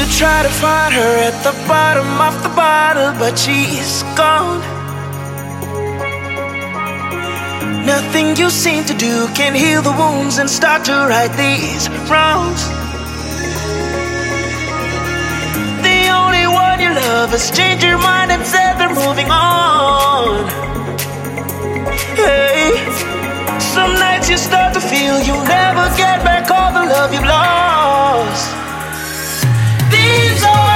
Try to find her at the bottom of the bottle, but she's gone. Nothing you seem to do can heal the wounds and start to right these wrongs. The only one you love has changed your mind and said they're moving on.